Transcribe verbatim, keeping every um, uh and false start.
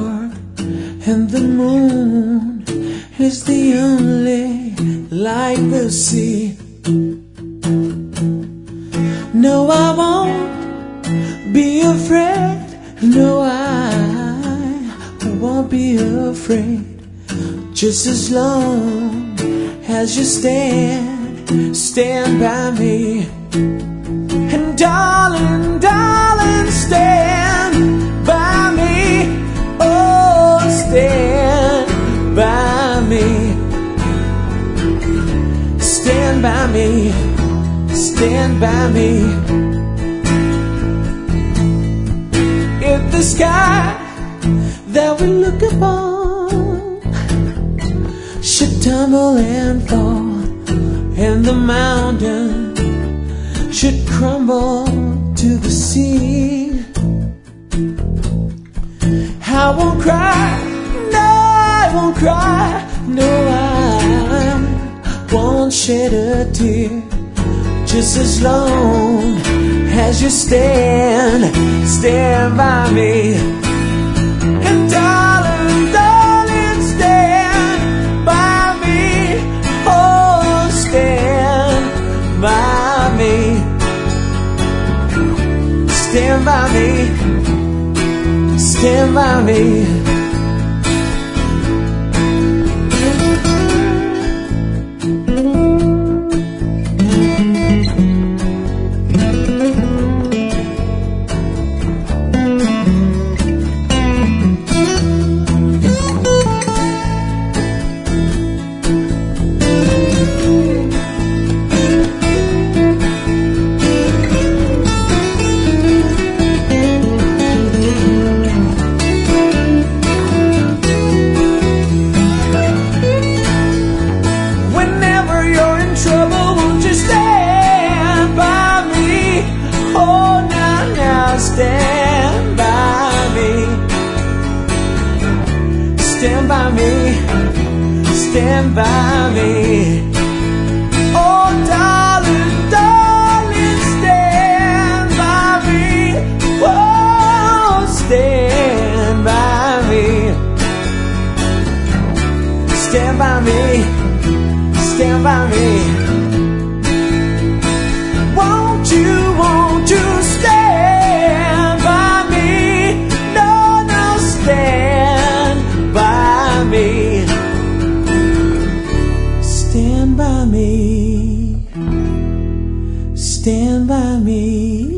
dark, and the moon is the only light we'll see. No, I won't be afraid. No, I won't be afraid. Just as long as you stand, stand by me. And darling, darling, stand by me. Oh, stand by me. Stand by me. Stand by me. If the sky that we look upon should tumble and fall, and the mountain should crumble to the sea, I won't cry, no, I won't cry, no, I won't shed a tear. Just as long as you stand, stand by me. And darling, darling, stand by me. Oh, stand by me. Stand by me. Stand by me. Stand by me. Stand by me. Stand by me. Oh, darling, darling, stand by me. Oh, stand by me. Stand by me. Stand by me. Won't you, won't you stand? Stand by me, stand by me.